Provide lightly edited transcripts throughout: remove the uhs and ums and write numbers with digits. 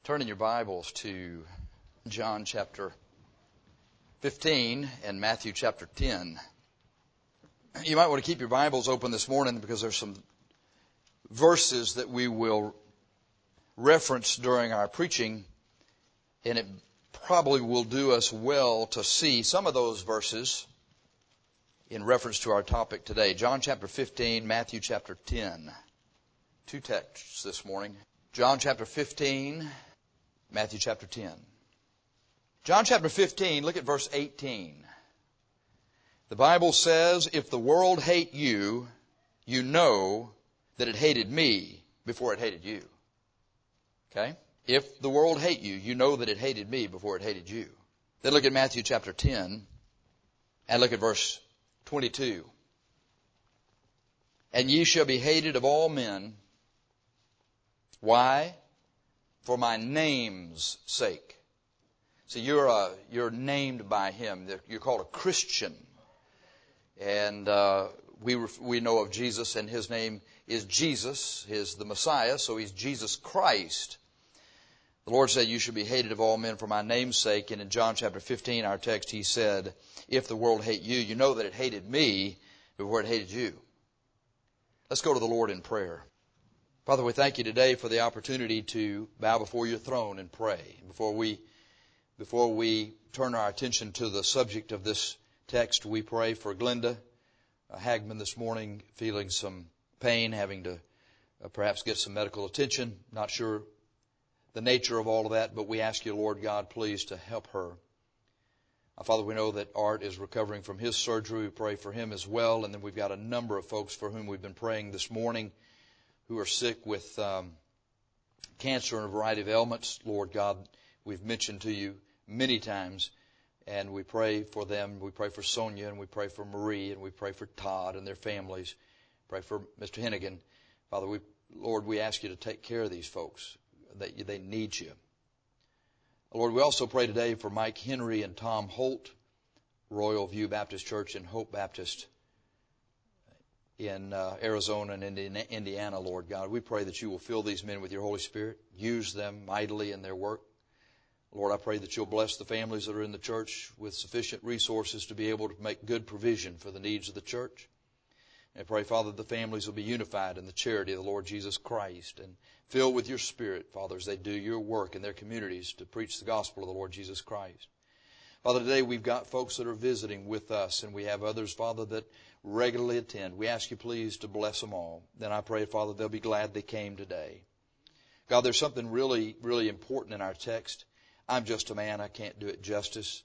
Turn in your Bibles to John chapter 15 and Matthew chapter 10. You might want to keep your Bibles open this morning because there's some verses that we will reference during our preaching, and it probably will do us well to see some of those verses in reference to our topic today. John chapter 15, Matthew chapter 10. Two texts this morning. John chapter 15, Matthew chapter 10. John chapter 15, look at verse 18. The Bible says, if the world hate you, you know that it hated me before it hated you. Okay? If the world hate you, you know that it hated me before it hated you. Then look at Matthew chapter 10 and look at verse 22. And ye shall be hated of all men. Why? For my name's sake. See, you're named by Him. You're called a Christian. And we know of Jesus, and His name is Jesus, is the Messiah, so He's Jesus Christ. The Lord said, you should be hated of all men for my name's sake. And in John chapter 15, our text, He said, if the world hate you, you know that it hated me before it hated you. Let's go to the Lord in prayer. Father, we thank you today for the opportunity to bow before your throne and pray. Before we turn our attention to the subject of this text, we pray for Glenda Hagman this morning, feeling some pain, having to perhaps get some medical attention. Not sure the nature of all of that, but we ask you, Lord God, please to help her. Father, we know that Art is recovering from his surgery. We pray for him as well. And then we've got a number of folks for whom we've been praying this morning who are sick with cancer and a variety of ailments. Lord God, we've mentioned to you many times, and we pray for them. We pray for Sonia, and we pray for Marie, and we pray for Todd and their families. Pray for Mr. Hennigan. Father, Lord, we ask you to take care of these folks. They need you. Lord, we also pray today for Mike Henry and Tom Holt, Royal View Baptist Church and Hope Baptist in Arizona and Indiana, Lord God. We pray that you will fill these men with your Holy Spirit, use them mightily in their work. Lord, I pray that you'll bless the families that are in the church with sufficient resources to be able to make good provision for the needs of the church. And I pray, Father, the families will be unified in the charity of the Lord Jesus Christ and filled with your Spirit, Father, as they do your work in their communities to preach the gospel of the Lord Jesus Christ. Father, today we've got folks that are visiting with us, and we have others, Father, that regularly attend. We ask you, please, to bless them all. Then I pray, Father, they'll be glad they came today. God, there's something really, really important in our text. I'm just a man. I can't do it justice.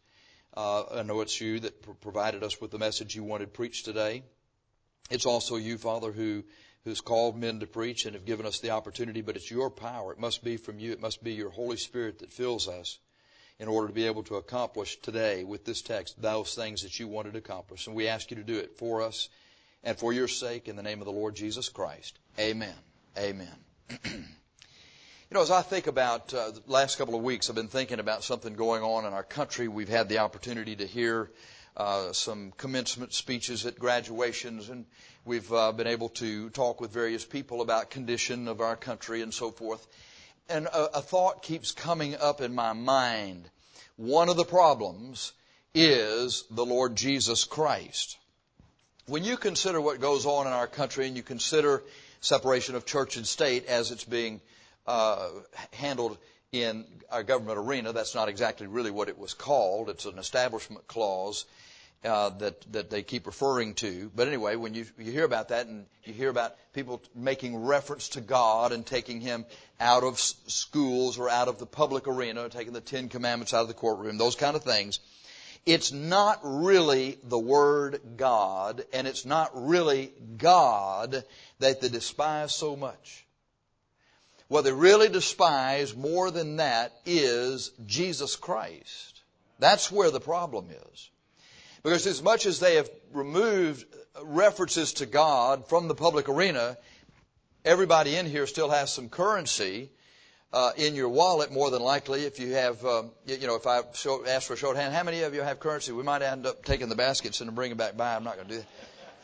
I know it's you that provided us with the message you wanted preached today. It's also you, Father, who's called men to preach and have given us the opportunity, but it's your power. It must be from you. It must be your Holy Spirit that fills us in order to be able to accomplish today with this text those things that you wanted to accomplish. And we ask you to do it for us and for your sake in the name of the Lord Jesus Christ. Amen. Amen. You know, as I think about the last couple of weeks, I've been thinking about something going on in our country. We've had the opportunity to hear some commencement speeches at graduations, and we've been able to talk with various people about condition of our country and so forth. And a thought keeps coming up in my mind. One of the problems is the Lord Jesus Christ. When you consider what goes on in our country and you consider separation of church and state as it's being handled in our government arena, that's not exactly really what it was called. It's an establishment clause that they keep referring to. But anyway, when you hear about that and you hear about people making reference to God and taking Him out of schools or out of the public arena, taking the Ten Commandments out of the courtroom, those kind of things, it's not really the Word God, and it's not really God that they despise so much. What they really despise more than that is Jesus Christ. That's where the problem is. Because as much as they have removed references to God from the public arena, everybody in here still has some currency in your wallet, more than likely. If you have, if I ask for a show of hand, how many of you have currency? We might end up taking the baskets and bringing it back by. I'm not going to do that.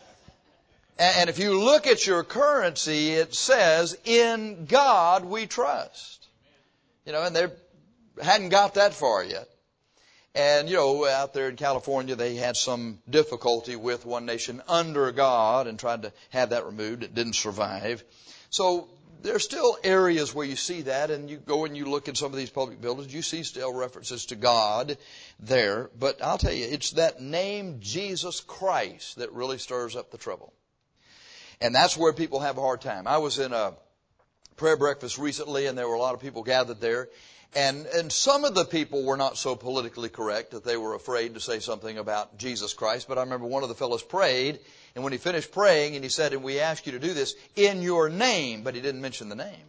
And if you look at your currency, it says, in God we trust. And they hadn't got that far yet. And, out there in California, they had some difficulty with one nation under God and tried to have that removed. It didn't survive. So there's still areas where you see that, and you go and you look at some of these public buildings, you see still references to God there. But I'll tell you, it's that name Jesus Christ that really stirs up the trouble. And that's where people have a hard time. I was in a prayer breakfast recently, and there were a lot of people gathered there. And some of the people were not so politically correct that they were afraid to say something about Jesus Christ. But I remember one of the fellows prayed, and when he finished praying, and he said, and we ask you to do this in your name, but he didn't mention the name.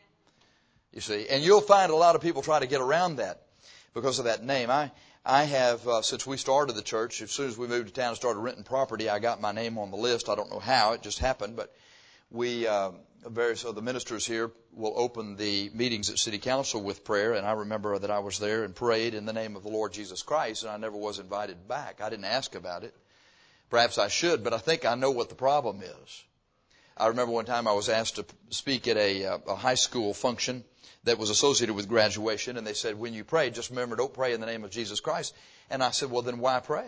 You see, and you'll find a lot of people try to get around that because of that name. I have, since we started the church, as soon as we moved to town and started renting property, I got my name on the list. I don't know how, it just happened, but we, various other ministers here will open the meetings at City Council with prayer, and I remember that I was there and prayed in the name of the Lord Jesus Christ, and I never was invited back. I didn't ask about it. Perhaps I should, but I think I know what the problem is. I remember one time I was asked to speak at a high school function that was associated with graduation, and they said, when you pray, just remember, don't pray in the name of Jesus Christ. And I said, well, then why pray?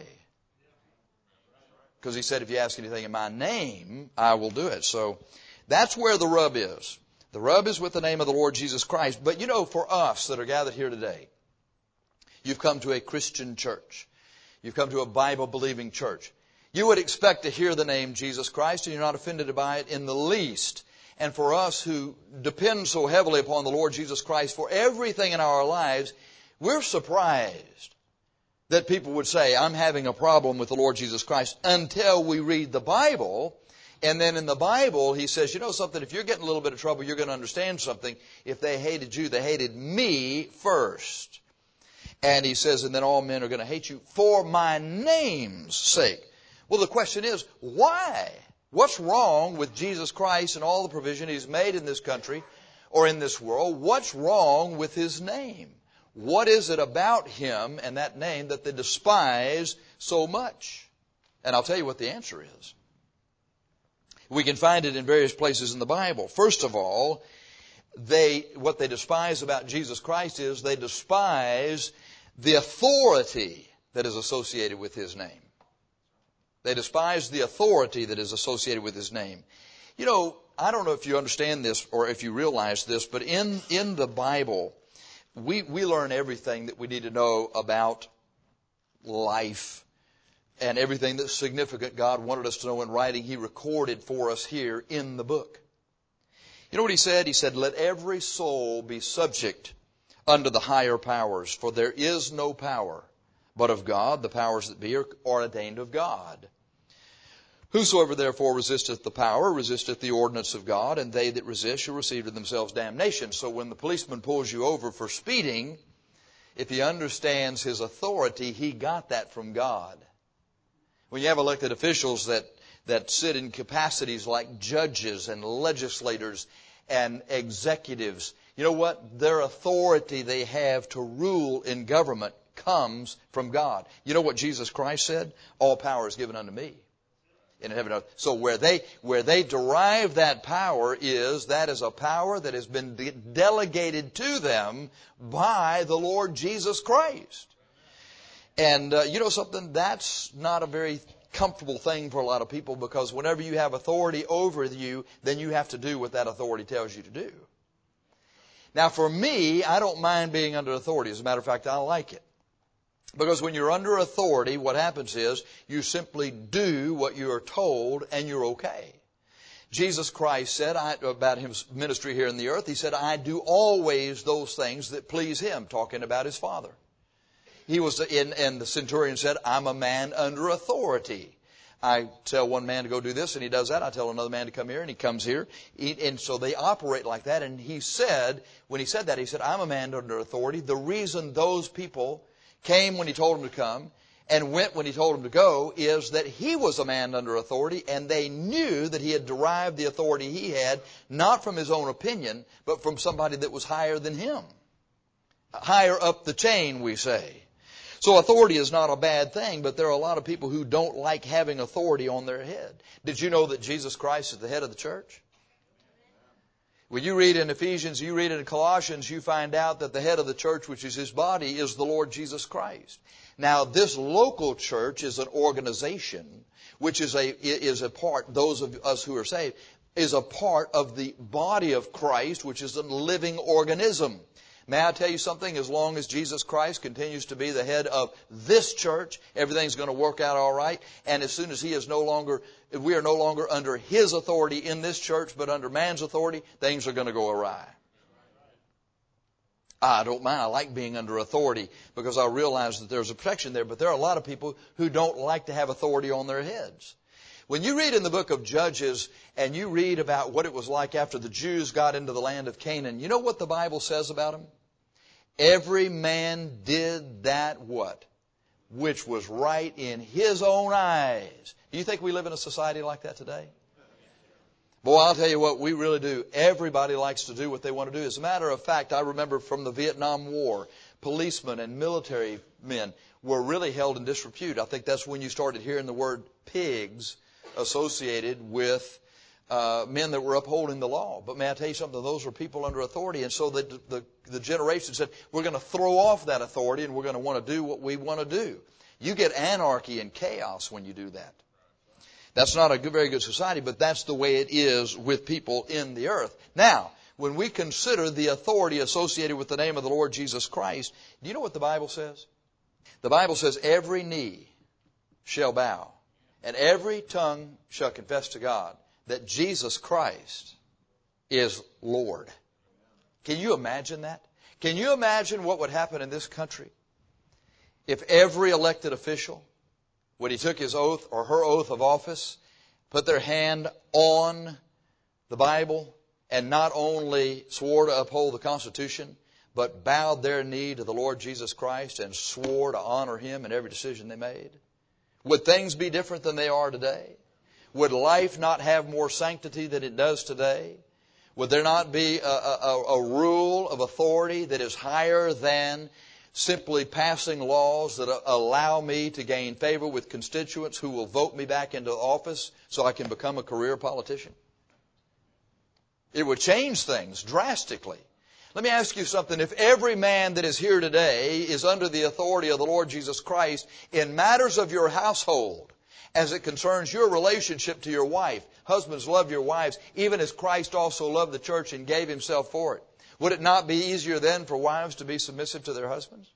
Because he said, if you ask anything in my name, I will do it. So that's where the rub is. The rub is with the name of the Lord Jesus Christ. But for us that are gathered here today, you've come to a Christian church. You've come to a Bible-believing church. You would expect to hear the name Jesus Christ, and you're not offended by it in the least. And for us who depend so heavily upon the Lord Jesus Christ for everything in our lives, we're surprised that people would say, I'm having a problem with the Lord Jesus Christ, until we read the Bible. And then in the Bible, he says, something, if you're getting a little bit of trouble, you're going to understand something. If they hated you, they hated me first. And he says, and then all men are going to hate you for my name's sake. Well, the question is, why? What's wrong with Jesus Christ and all the provision He's made in this country or in this world? What's wrong with His name? What is it about Him and that name that they despise so much? And I'll tell you what the answer is. We can find it in various places in the Bible. First of all, what they despise about Jesus Christ is they despise the authority that is associated with His name. They despise the authority that is associated with His name. I don't know if you understand this or if you realize this, but in the Bible, we learn everything that we need to know about life and everything that's significant God wanted us to know in writing. He recorded for us here in the book. You know what He said? He said, let every soul be subject unto the higher powers, for there is no power but of God. The powers that be are ordained of God. Whosoever therefore resisteth the power, resisteth the ordinance of God, and they that resist shall receive to themselves damnation. So when the policeman pulls you over for speeding, if he understands his authority, he got that from God. When you have elected officials that sit in capacities like judges and legislators and executives, you know what? Their authority they have to rule in government comes from God. You know what Jesus Christ said? All power is given unto me. In heaven. So where they derive that power is a power that has been delegated to them by the Lord Jesus Christ. And something, that's not a very comfortable thing for a lot of people, because whenever you have authority over you, then you have to do what that authority tells you to do. Now for me, I don't mind being under authority. As a matter of fact, I like it. Because when you're under authority, what happens is you simply do what you are told and you're okay. Jesus Christ said about His ministry here in the earth, He said, I do always those things that please Him, talking about His Father. He was and the centurion said, I'm a man under authority. I tell one man to go do this and he does that. I tell another man to come here and he comes here. And so they operate like that. And he said, when he said that, he said, I'm a man under authority. The reason those people came when He told them to come and went when He told them to go is that He was a man under authority, and they knew that He had derived the authority He had not from His own opinion, but from somebody that was higher than Him. Higher up the chain, we say. So authority is not a bad thing, but there are a lot of people who don't like having authority on their head. Did you know that Jesus Christ is the head of the church? When you read in Ephesians, you read in Colossians, you find out that the head of the church, which is His body, is the Lord Jesus Christ. Now, this local church is an organization, which is a part, those of us who are saved, is a part of the body of Christ, which is a living organism. May I tell you something? As long as Jesus Christ continues to be the head of this church, everything's going to work out all right. And as soon as we are no longer under His authority in this church, but under man's authority, things are going to go awry. I don't mind. I like being under authority because I realize that there's a protection there. But there are a lot of people who don't like to have authority on their heads. When you read in the book of Judges and you read about what it was like after the Jews got into the land of Canaan, you know what the Bible says about them? Every man did that what? Which was right in his own eyes. Do you think we live in a society like that today? Boy, I'll tell you what, we really do. Everybody likes to do what they want to do. As a matter of fact, I remember from the Vietnam War, policemen and military men were really held in disrepute. I think that's when you started hearing the word pigs associated with men that were upholding the law. But may I tell you something? Those were people under authority. And so the generation said, we're going to throw off that authority and we're going to want to do what we want to do. You get anarchy and chaos when you do that. That's not a very good society, but that's the way it is with people in the earth. Now, when we consider the authority associated with the name of the Lord Jesus Christ, do you know what the Bible says? The Bible says every knee shall bow and every tongue shall confess to God that Jesus Christ is Lord. Can you imagine that? Can you imagine what would happen in this country if every elected official, when he took his oath or her oath of office, put their hand on the Bible and not only swore to uphold the Constitution, but bowed their knee to the Lord Jesus Christ and swore to honor Him in every decision they made? Would things be different than they are today? Would life not have more sanctity than it does today? Would there not be a rule of authority that is higher than simply passing laws that allow me to gain favor with constituents who will vote me back into office so I can become a career politician? It would change things drastically. Let me ask you something. If every man that is here today is under the authority of the Lord Jesus Christ in matters of your household, as it concerns your relationship to your wife, husbands, love your wives, even as Christ also loved the church and gave Himself for it, would it not be easier then for wives to be submissive to their husbands?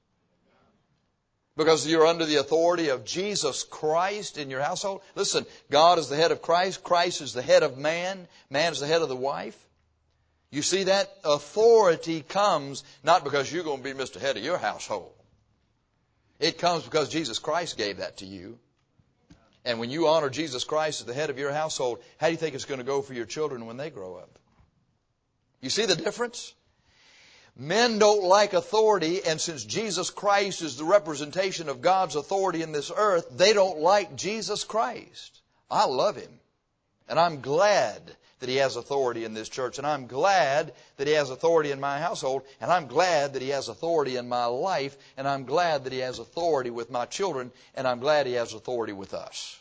Because you're under the authority of Jesus Christ in your household. Listen, God is the head of Christ. Christ is the head of man. Man is the head of the wife. You see, that authority comes not because you're going to be Mr. Head of your household. It comes because Jesus Christ gave that to you. And when you honor Jesus Christ as the head of your household, how do you think it's going to go for your children when they grow up? You see the difference? Men don't like authority, and since Jesus Christ is the representation of God's authority in this earth, they don't like Jesus Christ. I love Him, and I'm glad that He has authority in this church, and I'm glad that He has authority in my household, and I'm glad that He has authority in my life, and I'm glad that He has authority with my children, and I'm glad He has authority with us.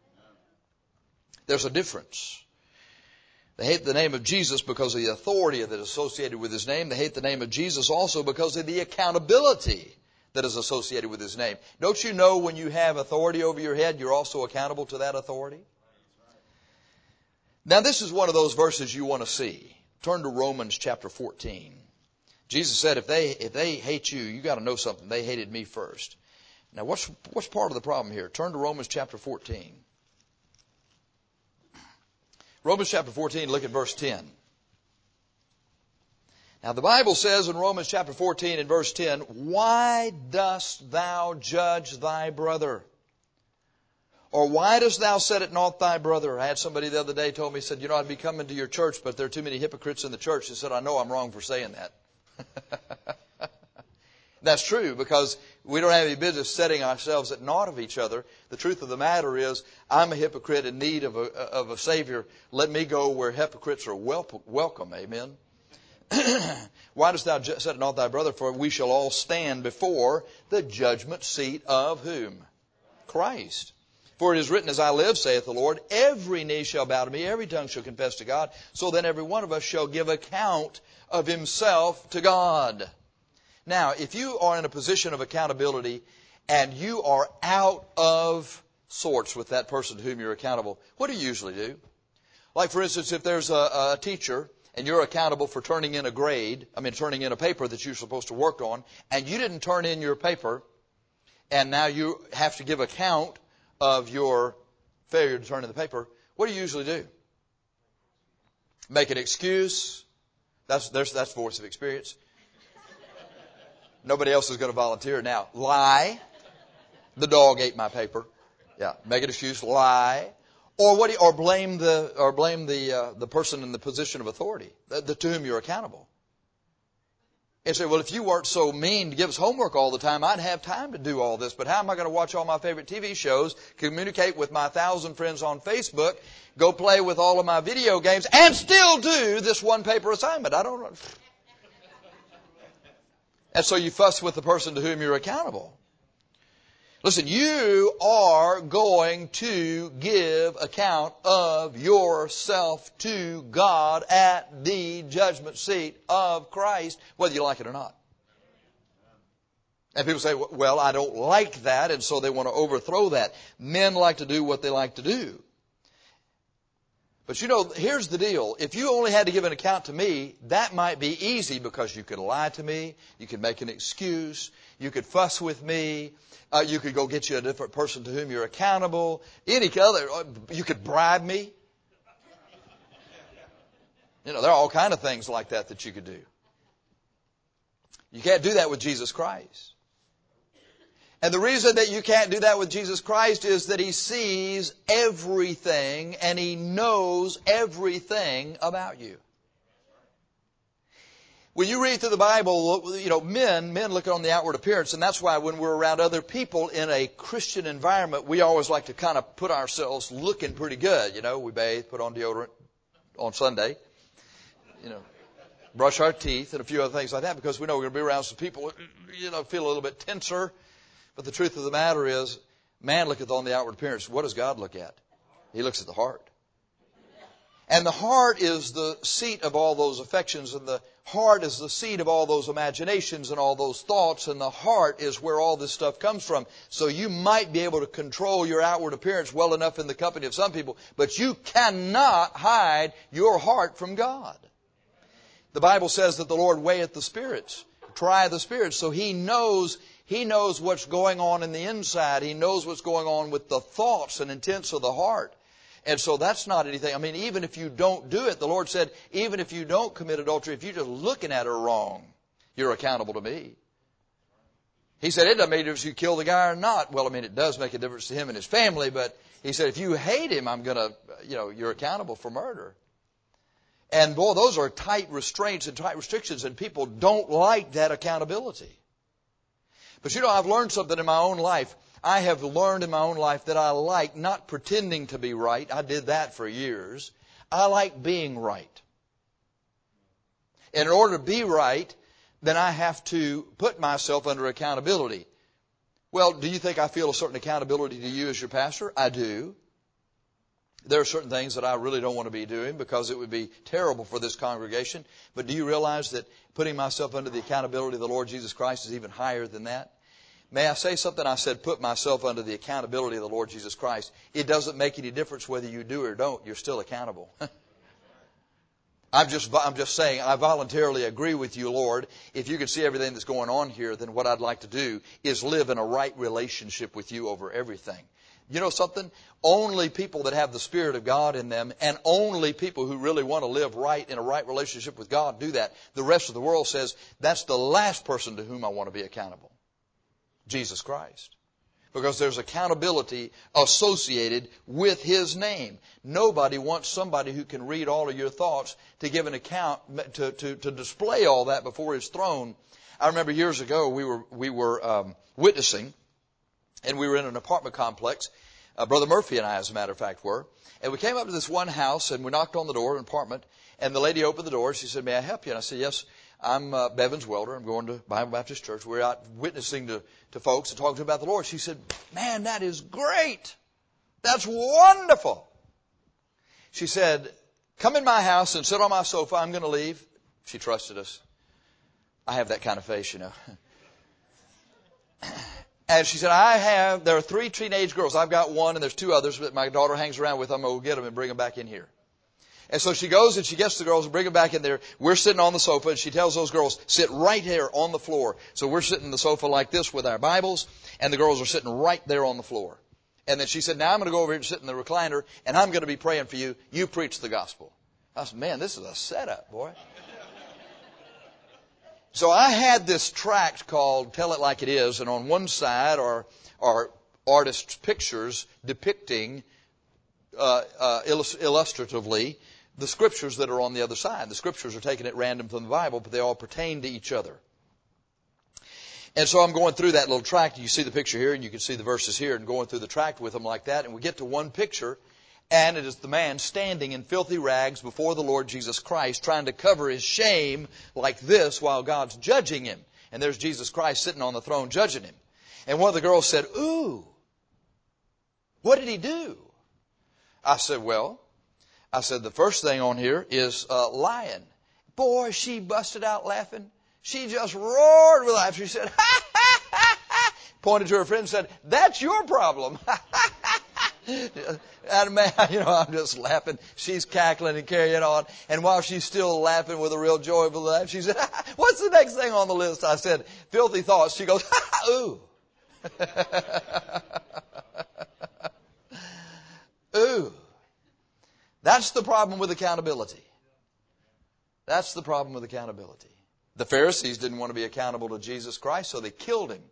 There's a difference. They hate the name of Jesus because of the authority that is associated with His name. They hate the name of Jesus also because of the accountability that is associated with His name. Don't you know when you have authority over your head, you're also accountable to that authority? Now, this is one of those verses you want to see. Turn to Romans chapter 14. Jesus said, if they hate you, you got to know something. They hated me first. Now, what's part of the problem here? Turn to Romans chapter 14. Romans chapter 14, look at verse 10. Now, the Bible says in Romans chapter 14 and verse 10, why dost thou judge thy brother? Or why dost thou set at naught thy brother? I had somebody the other day told me, said, I'd be coming to your church, but there are too many hypocrites in the church. He said, I know I'm wrong for saying that. That's true, because we don't have any business setting ourselves at naught of each other. The truth of the matter is, I'm a hypocrite in need of a Savior. Let me go where hypocrites are welcome. Amen. Why dost thou set at naught thy brother? For we shall all stand before the judgment seat of whom? Christ. For it is written, as I live, saith the Lord, every knee shall bow to me, every tongue shall confess to God. So then every one of us shall give account of himself to God. Now, if you are in a position of accountability and you are out of sorts with that person to whom you're accountable, what do you usually do? Like, for instance, if there's a teacher and you're accountable for turning in a paper that you're supposed to work on, and you didn't turn in your paper, and now you have to give account of your failure to turn in the paper, what do you usually do? Make an excuse. That's voice of experience. Nobody else is going to volunteer now. Lie. The dog ate my paper. Yeah, make an excuse. Lie. Or blame the person in the position of authority, to whom you're accountable. And say, well, if you weren't so mean to give us homework all the time, I'd have time to do all this. But how am I going to watch all my favorite TV shows, communicate with my 1,000 friends on Facebook, go play with all of my video games, and still do this one paper assignment? I don't know. And so you fuss with the person to whom you're accountable. Listen, you are going to give account of yourself to God at the judgment seat of Christ, whether you like it or not. And people say, well, I don't like that, and so they want to overthrow that. Men like to do what they like to do. But you know, here's the deal. If you only had to give an account to me, that might be easy because you could lie to me, you could make an excuse, you could fuss with me, you could go get you a different person to whom you're accountable, you could bribe me. You know, there are all kinds of things like that you could do. You can't do that with Jesus Christ. And the reason that you can't do that with Jesus Christ is that He sees everything and He knows everything about you. When you read through the Bible, you know, men look on the outward appearance, and that's why when we're around other people in a Christian environment, we always like to kind of put ourselves looking pretty good. You know, we bathe, put on deodorant on Sunday, you know, brush our teeth and a few other things like that because we know we're going to be around some people, you know, feel a little bit tenser. But the truth of the matter is, man looketh on the outward appearance. What does God look at? He looks at the heart. And the heart is the seat of all those affections, and the heart is the seat of all those imaginations and all those thoughts, and the heart is where all this stuff comes from. So you might be able to control your outward appearance well enough in the company of some people, but you cannot hide your heart from God. The Bible says that the Lord weigheth the spirits, try the spirits, so He knows what's going on in the inside. He knows what's going on with the thoughts and intents of the heart. And so that's not anything. I mean, even if you don't do it, the Lord said, even if you don't commit adultery, if you're just looking at her wrong, you're accountable to me. He said, it doesn't make a difference if you kill the guy or not. Well, I mean, it does make a difference to him and his family, but He said, if you hate him, you're accountable for murder. And boy, those are tight restraints and tight restrictions, and people don't like that accountability. But you know, I've learned something in my own life. I have learned in my own life that I like not pretending to be right. I did that for years. I like being right. And in order to be right, then I have to put myself under accountability. Well, do you think I feel a certain accountability to you as your pastor? I do. There are certain things that I really don't want to be doing because it would be terrible for this congregation. But do you realize that putting myself under the accountability of the Lord Jesus Christ is even higher than that? May I say something? I said put myself under the accountability of the Lord Jesus Christ. It doesn't make any difference whether you do or don't. You're still accountable. I'm just saying, I voluntarily agree with you, Lord. If you can see everything that's going on here, then what I'd like to do is live in a right relationship with you over everything. You know something? Only people that have the Spirit of God in them, and only people who really want to live right in a right relationship with God do that. The rest of the world says, that's the last person to whom I want to be accountable. Jesus Christ. Because there's accountability associated with His name. Nobody wants somebody who can read all of your thoughts to give an account, to display all that before His throne. I remember years ago we were witnessing, and we were in an apartment complex. Brother Murphy and I, as a matter of fact, were. And we came up to this one house, and we knocked on the door, an apartment, and the lady opened the door. She said, may I help you? And I said, yes, I'm Bevins Welder. I'm going to Bible Baptist Church. We're out witnessing to folks and talking to them about the Lord. She said, man, that is great. That's wonderful. She said, come in my house and sit on my sofa. I'm going to leave. She trusted us. I have that kind of faith, you know. And she said, there are 3 teenage girls. I've got one and there's 2 others that my daughter hangs around with. I'm going to go get them and bring them back in here. And so she goes and she gets the girls and brings them back in there. We're sitting on the sofa and she tells those girls, sit right here on the floor. So we're sitting on the sofa like this with our Bibles and the girls are sitting right there on the floor. And then she said, now I'm going to go over here and sit in the recliner and I'm going to be praying for you. You preach the gospel. I said, man, this is a setup, boy. So I had this tract called Tell It Like It Is, and on one side are artists' pictures depicting illustratively the scriptures that are on the other side. The scriptures are taken at random from the Bible, but they all pertain to each other. And so I'm going through that little tract. You see the picture here, and you can see the verses here, and going through the tract with them like that, and we get to one picture, and it is the man standing in filthy rags before the Lord Jesus Christ, trying to cover his shame like this while God's judging him. And there's Jesus Christ sitting on the throne judging him. And one of the girls said, ooh, what did he do? I said, the first thing on here is lying. Boy, she busted out laughing. She just roared with laughter. She said, ha, ha, ha, ha. Pointed to her friend and said, that's your problem. And man, I'm just laughing. She's cackling and carrying on. And while she's still laughing with a real joyful laugh, she said, what's the next thing on the list? I said, filthy thoughts. She goes, ooh. Ooh. That's the problem with accountability. That's the problem with accountability. The Pharisees didn't want to be accountable to Jesus Christ, so they killed him.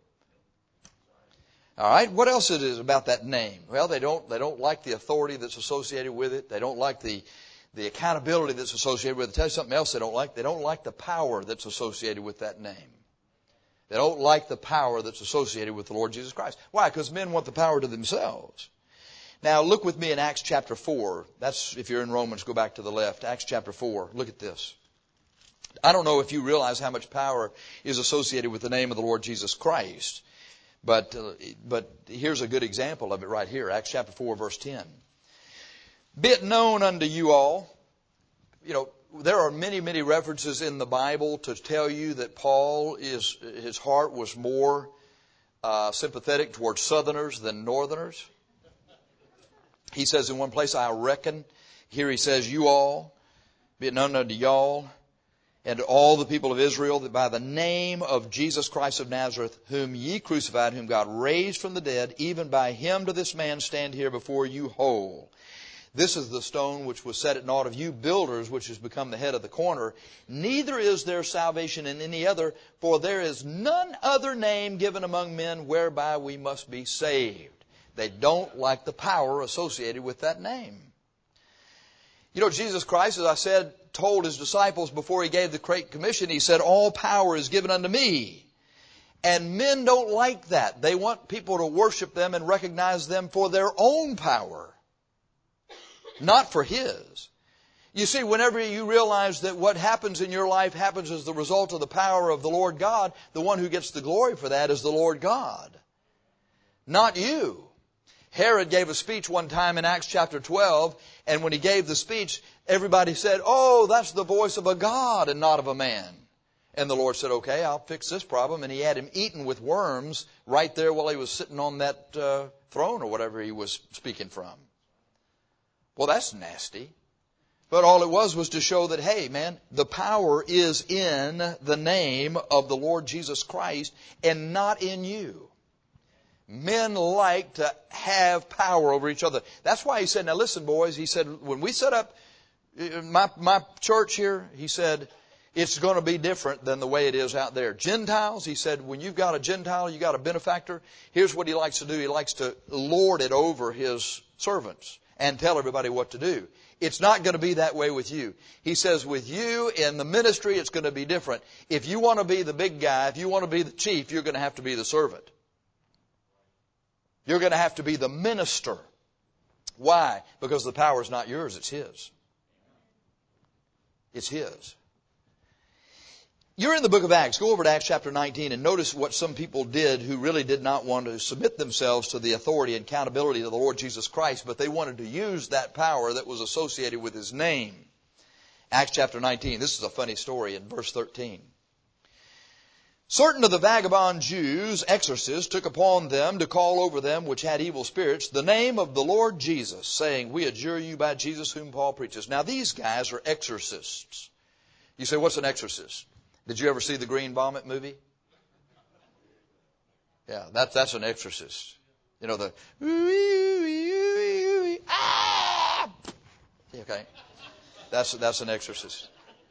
All right, what else it is about that name? Well, they don't like the authority that's associated with it. They don't like the accountability that's associated with it. I'll tell you something else they don't like. They don't like the power that's associated with that name. They don't like the power that's associated with the Lord Jesus Christ. Why? Because men want the power to themselves. Now, look with me in Acts chapter 4. That's, if you're in Romans, go back to the left. Acts chapter 4. Look at this. I don't know if you realize how much power is associated with the name of the Lord Jesus Christ. But here's a good example of it right here. Acts chapter 4, verse 10. Be it known unto you all, there are many, many references in the Bible to tell you that his heart was more sympathetic towards Southerners than Northerners. He says in one place, I reckon. Here he says, you all, be it known unto y'all, and to all the people of Israel, that by the name of Jesus Christ of Nazareth, whom ye crucified, whom God raised from the dead, even by him to this man stand here before you whole. This is the stone which was set at naught of you builders, which has become the head of the corner. Neither is there salvation in any other, for there is none other name given among men whereby we must be saved. They don't like the power associated with that name. Jesus Christ, as I said, told his disciples before he gave the Great Commission, he said, all power is given unto me. And men don't like that. They want people to worship them and recognize them for their own power, not for his. You see, whenever you realize that what happens in your life happens as the result of the power of the Lord God, the one who gets the glory for that is the Lord God, not you. Herod gave a speech one time in Acts chapter 12, and when he gave the speech, everybody said, oh, that's the voice of a God and not of a man. And the Lord said, okay, I'll fix this problem. And he had him eaten with worms right there while he was sitting on that throne or whatever he was speaking from. Well, that's nasty. But all it was to show that, hey, man, the power is in the name of the Lord Jesus Christ and not in you. Men like to have power over each other. That's why he said, now listen, boys, he said, when we set up my church here, he said, it's going to be different than the way it is out there. Gentiles, he said, when you've got a Gentile, you got a benefactor, here's what he likes to do. He likes to lord it over his servants and tell everybody what to do. It's not going to be that way with you. He says with you in the ministry, it's going to be different. If you want to be the big guy, if you want to be the chief, you're going to have to be the servant. You're going to have to be the minister. Why? Because the power is not yours, it's his. It's his. You're in the book of Acts. Go over to Acts chapter 19 and notice what some people did who really did not want to submit themselves to the authority and accountability of the Lord Jesus Christ, but they wanted to use that power that was associated with His name. Acts chapter 19. This is a funny story in verse 13. Certain of the vagabond Jews, exorcists, took upon them to call over them which had evil spirits the name of the Lord Jesus, saying, We adjure you by Jesus whom Paul preaches. Now these guys are exorcists. You say, what's an exorcist? Did you ever see the Green Vomit movie? Yeah, that's an exorcist. You know, the ah! Okay. That's an exorcist.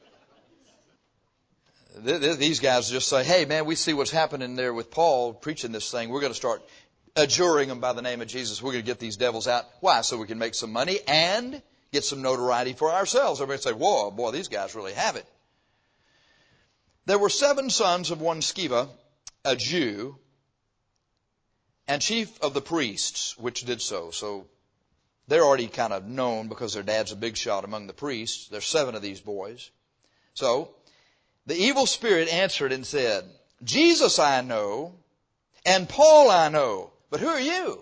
These guys just say, hey man, we see what's happening there with Paul preaching this thing. We're going to start adjuring them by the name of Jesus. We're going to get these devils out. Why? So we can make some money and get some notoriety for ourselves. Everybody say, whoa, boy, these guys really have it. There were 7 sons of one Sceva, a Jew, and chief of the priests, which did so. So they're already kind of known because their dad's a big shot among the priests. There's 7 of these boys. So the evil spirit answered and said, Jesus I know, and Paul I know, but who are you?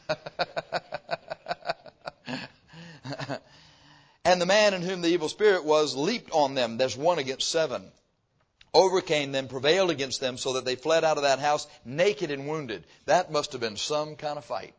And the man in whom the evil spirit was leaped on them. There's 1 against 7. Overcame them, prevailed against them, so that they fled out of that house naked and wounded. That must have been some kind of fight.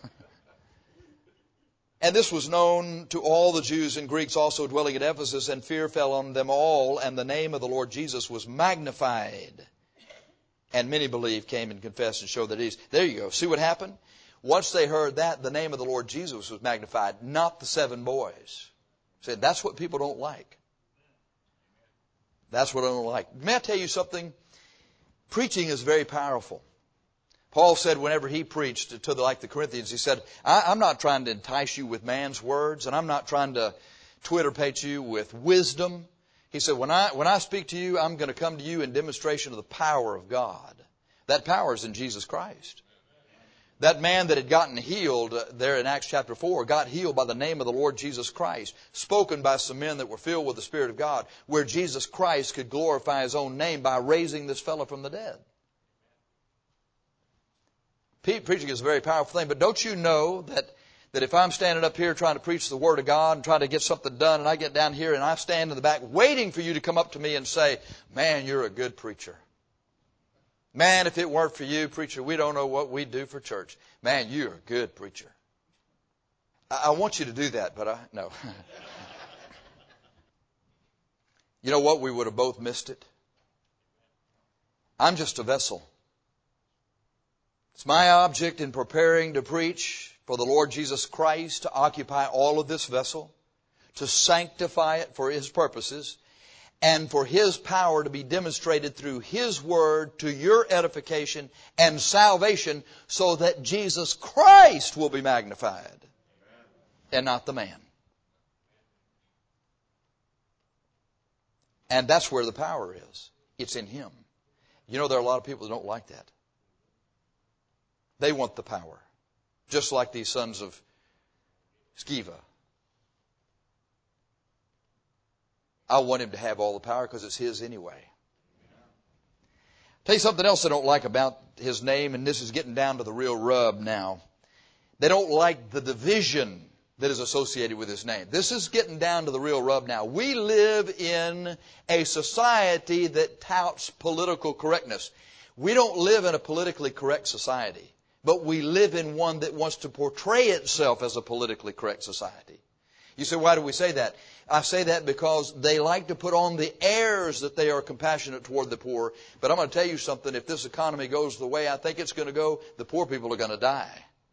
And this was known to all the Jews and Greeks also dwelling at Ephesus, and fear fell on them all, and the name of the Lord Jesus was magnified. And many believed, came and confessed and showed their deeds. There you go. See what happened? Once they heard that, the name of the Lord Jesus was magnified, not the 7 boys. Said, that's what people don't like. That's what I don't like. May I tell you something? Preaching is very powerful. Paul said whenever he preached to the Corinthians, he said, I'm not trying to entice you with man's words, and I'm not trying to twitterpate you with wisdom. He said, when I speak to you, I'm going to come to you in demonstration of the power of God. That power is in Jesus Christ. That man that had gotten healed there in Acts chapter 4 got healed by the name of the Lord Jesus Christ, spoken by some men that were filled with the Spirit of God, where Jesus Christ could glorify His own name by raising this fellow from the dead. Preaching is a very powerful thing, but don't you know that if I'm standing up here trying to preach the Word of God and trying to get something done, and I get down here and I stand in the back waiting for you to come up to me and say, man, you're a good preacher. Man, if it weren't for you, preacher, we don't know what we'd do for church. Man, you're a good preacher. I want you to do that, but no. You know what? We would have both missed it. I'm just a vessel. It's my object in preparing to preach for the Lord Jesus Christ to occupy all of this vessel, to sanctify it for His purposes, and for His power to be demonstrated through His Word to your edification and salvation, so that Jesus Christ will be magnified and not the man. And that's where the power is. It's in Him. You know, there are a lot of people that don't like that. They want the power, just like these sons of Sceva. I want him to have all the power because it's his anyway. Tell you something else I don't like about his name, and this is getting down to the real rub now. They don't like the division that is associated with his name. This is getting down to the real rub now. We live in a society that touts political correctness. We don't live in a politically correct society, but we live in one that wants to portray itself as a politically correct society. You say, why do we say that? I say that because they like to put on the airs that they are compassionate toward the poor. But I'm going to tell you something. If this economy goes the way I think it's going to go, the poor people are going to die.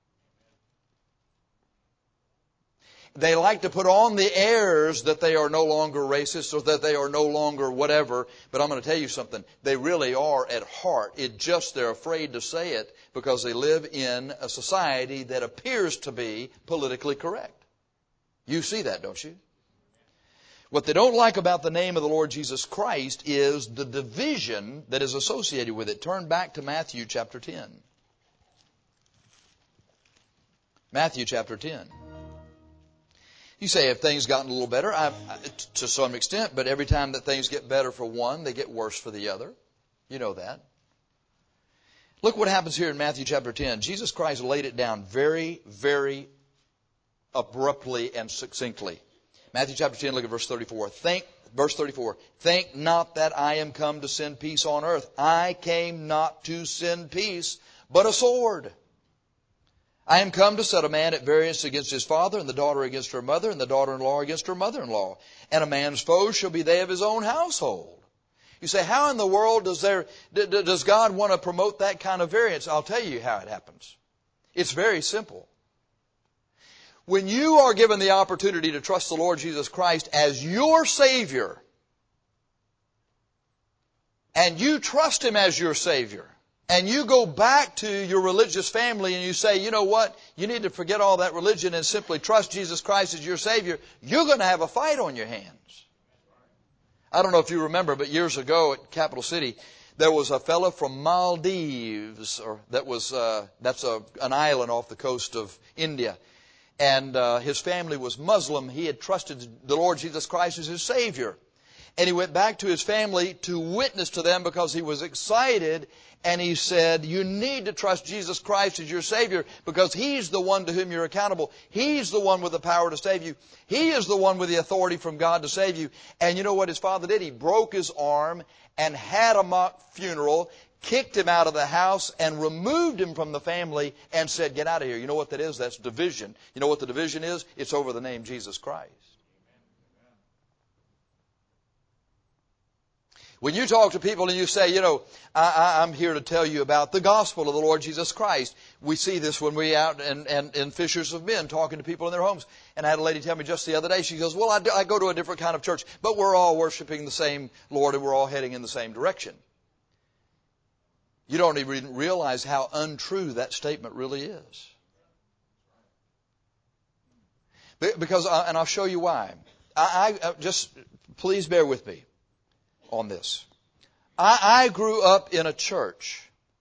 They like to put on the airs that they are no longer racist or that they are no longer whatever. But I'm going to tell you something. They really are at heart. It's just they're afraid to say it because they live in a society that appears to be politically correct. You see that, don't you? What they don't like about the name of the Lord Jesus Christ is the division that is associated with it. Turn back to Matthew chapter 10. Matthew chapter 10. You say, have things gotten a little better? To some extent, but every time that things get better for one, they get worse for the other. You know that. Look what happens here in Matthew chapter 10. Jesus Christ laid it down very, very abruptly and succinctly. Matthew chapter 10, look at verse 34. Verse 34, think not that I am come to send peace on earth. I came not to send peace, but a sword. I am come to set a man at variance against his father, and the daughter against her mother, and the daughter-in-law against her mother-in-law. And a man's foes shall be they of his own household. You say, how in the world does God want to promote that kind of variance? I'll tell you how it happens. It's very simple. When you are given the opportunity to trust the Lord Jesus Christ as your Savior, and you trust Him as your Savior, and you go back to your religious family and you say, you know what, you need to forget all that religion and simply trust Jesus Christ as your Savior, you're going to have a fight on your hands. I don't know if you remember, but years ago at Capital City, there was a fellow from Maldives, that's an island off the coast of India. And his family was Muslim. He had trusted the Lord Jesus Christ as his Savior. And he went back to his family to witness to them because he was excited. And he said, you need to trust Jesus Christ as your Savior because He's the one to whom you're accountable. He's the one with the power to save you. He is the one with the authority from God to save you. And you know what his father did? He broke his arm and had a mock funeral, kicked him out of the house, and removed him from the family and said, get out of here. You know what that is? That's division. You know what the division is? It's over the name Jesus Christ. When you talk to people and you say, you know, I'm here to tell you about the gospel of the Lord Jesus Christ. We see this when we out and fishers of men talking to people in their homes. And I had a lady tell me just the other day, she goes, well, I go to a different kind of church, but we're all worshiping the same Lord and we're all heading in the same direction. You don't even realize how untrue that statement really is. Because, and I'll show you why. Just please bear with me on this. I grew up in a church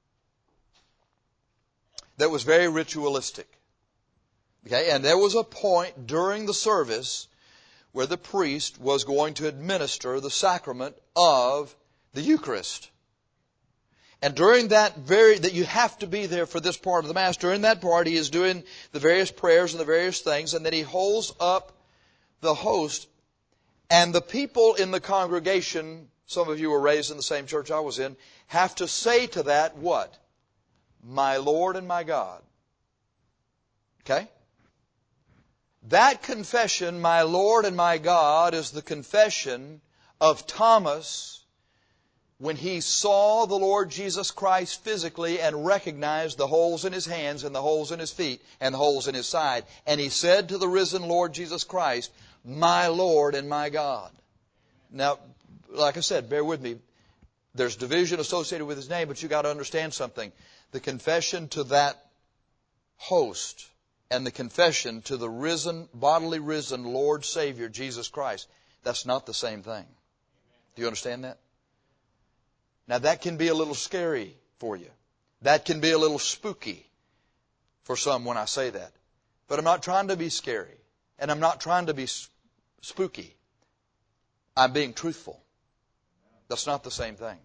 that was very ritualistic. Okay, and there was a point during the service where the priest was going to administer the sacrament of the Eucharist. And during that you have to be there for this part of the Mass. During that part, he is doing the various prayers and the various things, and then he holds up the host, and the people in the congregation, some of you were raised in the same church I was in, have to say to that, what? My Lord and my God. Okay? That confession, my Lord and my God, is the confession of Thomas when he saw the Lord Jesus Christ physically and recognized the holes in his hands and the holes in his feet and the holes in his side. And he said to the risen Lord Jesus Christ, my Lord and my God. Now, like I said, bear with me. There's division associated with his name, but you got to understand something. The confession to that host and the confession to the risen, bodily risen Lord Savior, Jesus Christ, that's not the same thing. Do you understand that? Now that can be a little scary for you. That can be a little spooky for some when I say that. But I'm not trying to be scary. And I'm not trying to be spooky. I'm being truthful. That's not the same thing.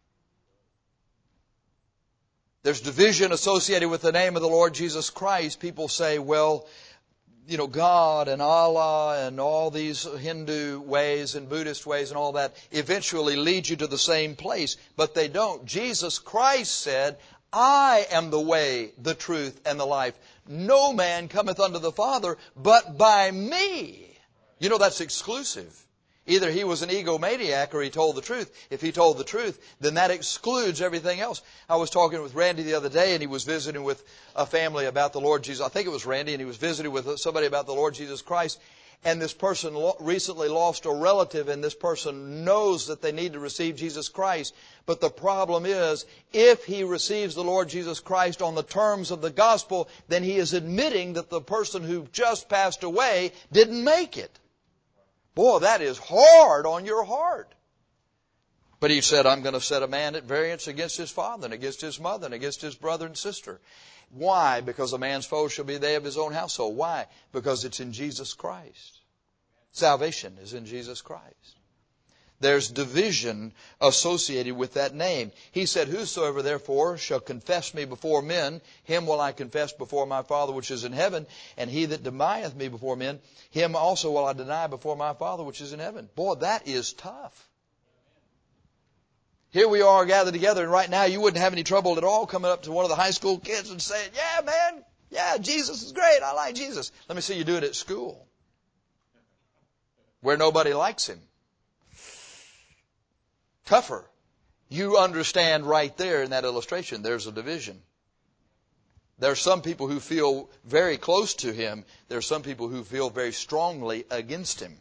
There's division associated with the name of the Lord Jesus Christ. People say, well, you know, God and Allah and all these Hindu ways and Buddhist ways and all that eventually lead you to the same place. But they don't. Jesus Christ said, I am the way, the truth, and the life. No man cometh unto the Father but by me. You know, that's exclusive. Either he was an egomaniac or he told the truth. If he told the truth, then that excludes everything else. I was talking with Randy the other day, and he was visiting with a family about the Lord Jesus. I think it was Randy, and he was visiting with somebody about the Lord Jesus Christ. And this person recently lost a relative, and this person knows that they need to receive Jesus Christ. But the problem is, if he receives the Lord Jesus Christ on the terms of the gospel, then he is admitting that the person who just passed away didn't make it. Boy, that is hard on your heart. But he said, I'm going to set a man at variance against his father and against his mother and against his brother and sister. Why? Because a man's foe shall be they of his own household. Why? Because it's in Jesus Christ. Salvation is in Jesus Christ. There's division associated with that name. He said, whosoever therefore shall confess me before men, him will I confess before my Father which is in heaven. And he that denieth me before men, him also will I deny before my Father which is in heaven. Boy, that is tough. Here we are gathered together, and right now you wouldn't have any trouble at all coming up to one of the high school kids and saying, yeah, man, yeah, Jesus is great. I like Jesus. Let me see you do it at school where nobody likes him. Tougher. You understand right there in that illustration, there's a division. There are some people who feel very close to him. There are some people who feel very strongly against him.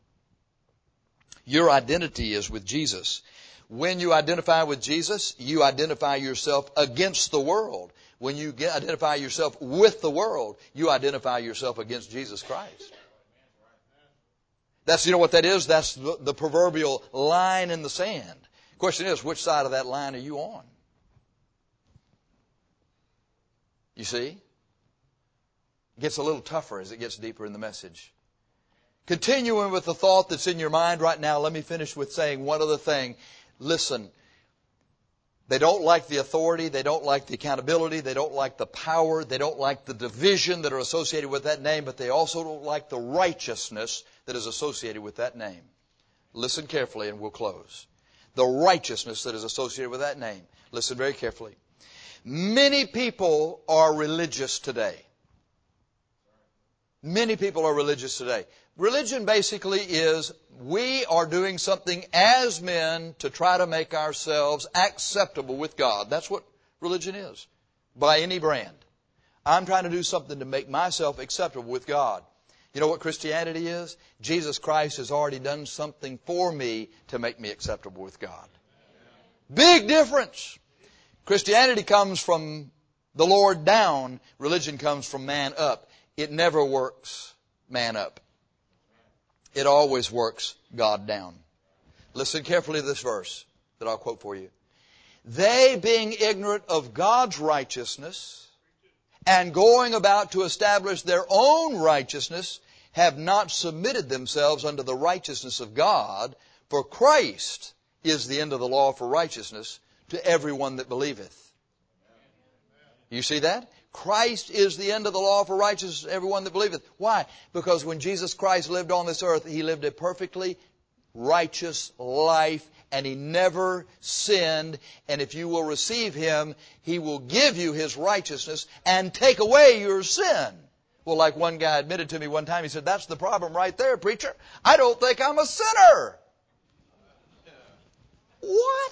Your identity is with Jesus. When you identify with Jesus, you identify yourself against the world. When you identify yourself with the world, you identify yourself against Jesus Christ. You know what that is? That's the proverbial line in the sand. The question is, which side of that line are you on? You see? It gets a little tougher as it gets deeper in the message. Continuing with the thought that's in your mind right now, let me finish with saying one other thing. Listen, they don't like the authority, they don't like the accountability, they don't like the power, they don't like the division that are associated with that name, but they also don't like the righteousness that is associated with that name. Listen carefully and we'll close. The righteousness that is associated with that name. Listen very carefully. Many people are religious today. Many people are religious today. Religion basically is we are doing something as men to try to make ourselves acceptable with God. That's what religion is, by any brand. I'm trying to do something to make myself acceptable with God. You know what Christianity is? Jesus Christ has already done something for me to make me acceptable with God. Big difference. Christianity comes from the Lord down. Religion comes from man up. It never works man up. It always works God down. Listen carefully to this verse that I'll quote for you. They, being ignorant of God's righteousness and going about to establish their own righteousness, have not submitted themselves unto the righteousness of God, for Christ is the end of the law for righteousness to everyone that believeth. You see that? Christ is the end of the law for righteousness to everyone that believeth. Why? Because when Jesus Christ lived on this earth, He lived a perfectly righteous life, and He never sinned. And if you will receive Him, He will give you His righteousness and take away your sin. Well, like one guy admitted to me one time, he said, that's the problem right there, preacher. I don't think I'm a sinner. What?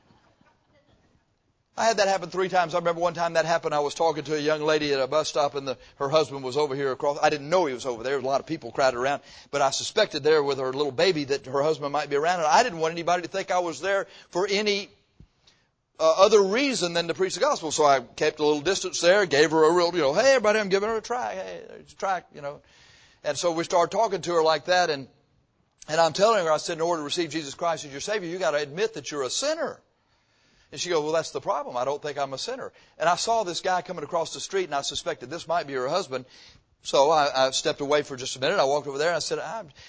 I had that happen 3 times. I remember one time that happened. I was talking to a young lady at a bus stop, and her husband was over here across. I didn't know he was over there. There was a lot of people crowded around. But I suspected there with her little baby that her husband might be around. And I didn't want anybody to think I was there for any other reason than to preach the gospel. So I kept a little distance there, gave her a real, hey, everybody, I'm giving her a try. Hey, try, And so we started talking to her like that. And I'm telling her, I said, in order to receive Jesus Christ as your Savior, you got to admit that you're a sinner. And she goes, well, that's the problem. I don't think I'm a sinner. And I saw this guy coming across the street, and I suspected this might be her husband. So I stepped away for just a minute. I walked over there and I said,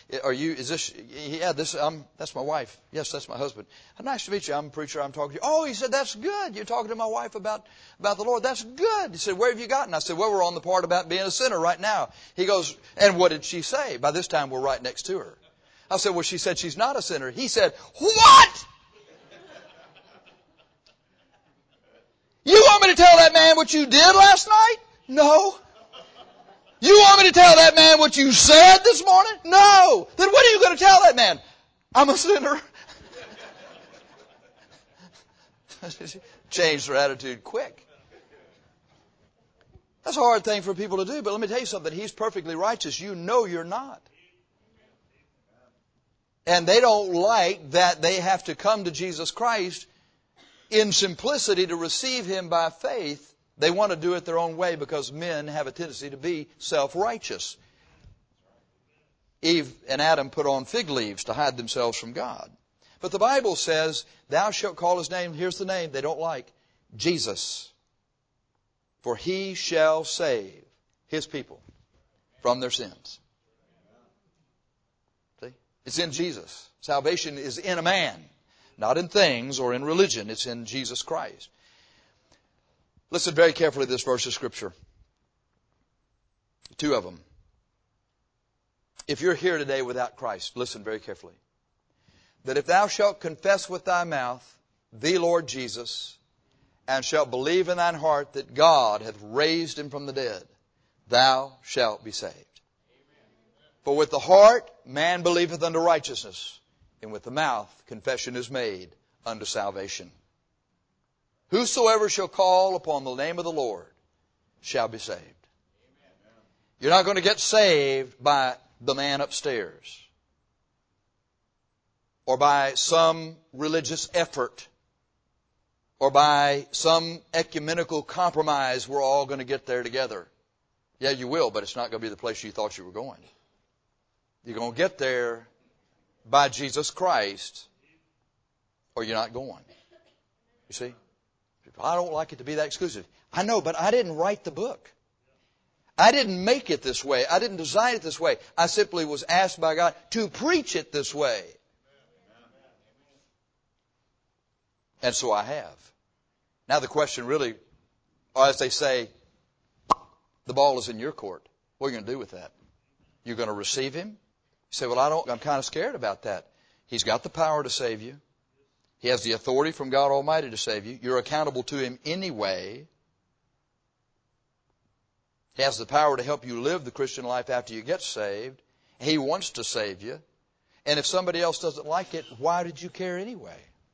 that's my wife. Yes, that's my husband. Nice to meet you. I'm a preacher. I'm talking to you. Oh, he said, that's good. You're talking to my wife about the Lord. That's good. He said, where have you gotten? I said, well, we're on the part about being a sinner right now. He goes, and what did she say? By this time, we're right next to her. I said, well, she said she's not a sinner. He said, what? You want me to tell that man what you did last night? No. You want me to tell that man what you said this morning? No. Then what are you going to tell that man? I'm a sinner. Changed their attitude quick. That's a hard thing for people to do, but let me tell you something. He's perfectly righteous. You know you're not. And they don't like that they have to come to Jesus Christ in simplicity to receive Him by faith. They want to do it their own way because men have a tendency to be self-righteous. Eve and Adam put on fig leaves to hide themselves from God. But the Bible says, thou shalt call His name, here's the name they don't like, Jesus. For He shall save His people from their sins. It's in Jesus. Salvation is in a man, not in things or in religion. It's in Jesus Christ. Listen very carefully to this verse of Scripture. Two of them. If you're here today without Christ, listen very carefully. That if thou shalt confess with thy mouth the Lord Jesus, and shalt believe in thine heart that God hath raised him from the dead, thou shalt be saved. For with the heart man believeth unto righteousness, and with the mouth confession is made unto salvation. Whosoever shall call upon the name of the Lord shall be saved. You're not going to get saved by the man upstairs, or by some religious effort, or by some ecumenical compromise. We're all going to get there together. Yeah, you will, but it's not going to be the place you thought you were going. You're going to get there by Jesus Christ, or you're not going. You see? I don't like it to be that exclusive. I know, but I didn't write the book. I didn't make it this way. I didn't design it this way. I simply was asked by God to preach it this way. And so I have. Now the question really, or as they say, the ball is in your court. What are you going to do with that? You're going to receive Him? You say, well, I'm kind of scared about that. He's got the power to save you. He has the authority from God Almighty to save you. You're accountable to Him anyway. He has the power to help you live the Christian life after you get saved. He wants to save you. And if somebody else doesn't like it, why did you care anyway?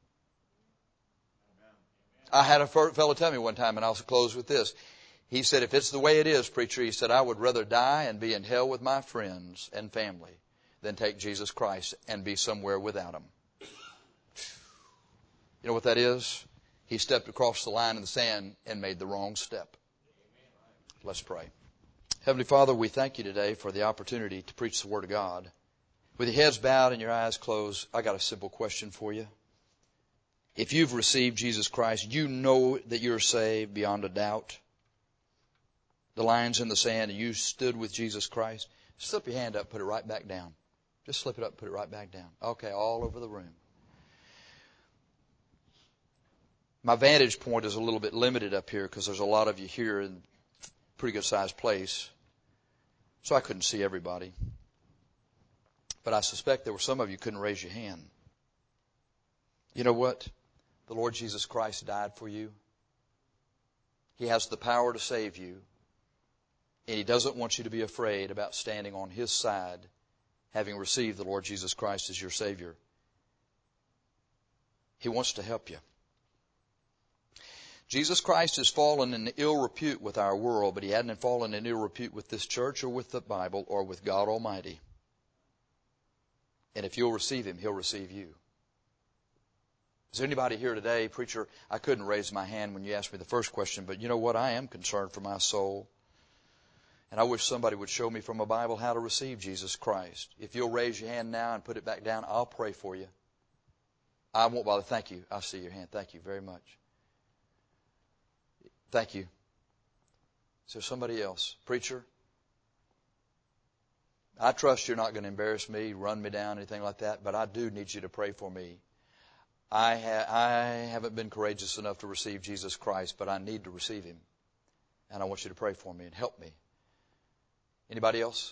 I had a fellow tell me one time, and I'll close with this. He said, if it's the way it is, preacher, he said, I would rather die and be in hell with my friends and family than take Jesus Christ and be somewhere without Him. You know what that is? He stepped across the line in the sand and made the wrong step. Let's pray. Heavenly Father, we thank You today for the opportunity to preach the Word of God. With your heads bowed and your eyes closed, I got a simple question for you. If you've received Jesus Christ, you know that you're saved beyond a doubt. The line's in the sand and you stood with Jesus Christ. Slip your hand up, put it right back down. Just slip it up, put it right back down. Okay, all over the room. My vantage point is a little bit limited up here because there's a lot of you here in a pretty good sized place. So I couldn't see everybody. But I suspect there were some of you who couldn't raise your hand. You know what? The Lord Jesus Christ died for you. He has the power to save you. And He doesn't want you to be afraid about standing on His side, having received the Lord Jesus Christ as your Savior. He wants to help you. Jesus Christ has fallen in ill repute with our world, but He hadn't fallen in ill repute with this church or with the Bible or with God Almighty. And if you'll receive Him, He'll receive you. Is there anybody here today, preacher, I couldn't raise my hand when you asked me the first question, but you know what? I am concerned for my soul. And I wish somebody would show me from a Bible how to receive Jesus Christ. If you'll raise your hand now and put it back down, I'll pray for you. I won't bother. Thank you. I see your hand. Thank you very much. Thank you. Is there somebody else? Preacher, I trust you're not going to embarrass me, run me down, anything like that, but I do need you to pray for me. I haven't been courageous enough to receive Jesus Christ, but I need to receive Him. And I want you to pray for me and help me. Anybody else?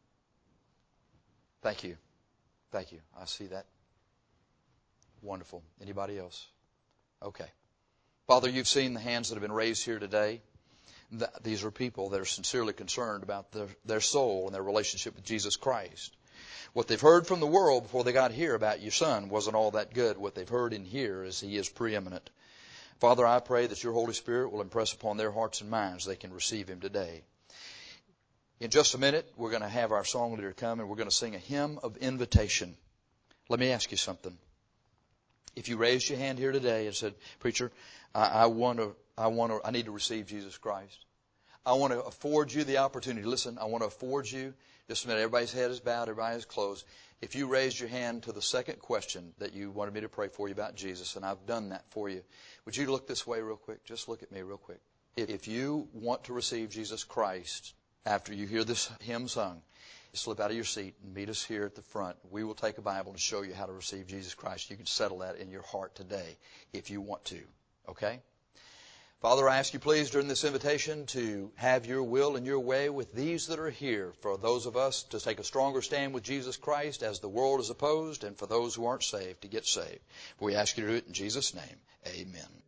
Thank you. Thank you. I see that. Wonderful. Anybody else? Okay. Father, You've seen the hands that have been raised here today. These are people that are sincerely concerned about their soul and their relationship with Jesus Christ. What they've heard from the world before they got here about Your Son wasn't all that good. What they've heard in here is He is preeminent. Father, I pray that Your Holy Spirit will impress upon their hearts and minds they can receive Him today. In just a minute, we're going to have our song leader come and we're going to sing a hymn of invitation. Let me ask you something. If you raised your hand here today and said, preacher, I need to receive Jesus Christ. I want to afford you the opportunity. Listen, I want to afford you. Just a minute. Everybody's head is bowed. Everybody's is closed. If you raised your hand to the second question that you wanted me to pray for you about Jesus, and I've done that for you, would you look this way real quick? Just look at me real quick. If you want to receive Jesus Christ after you hear this hymn sung, slip out of your seat and meet us here at the front. We will take a Bible and show you how to receive Jesus Christ. You can settle that in your heart today if you want to. Okay? Father, I ask you please during this invitation to have your will and your way with these that are here, for those of us to take a stronger stand with Jesus Christ as the world is opposed, and for those who aren't saved to get saved. We ask you to do it in Jesus' name. Amen.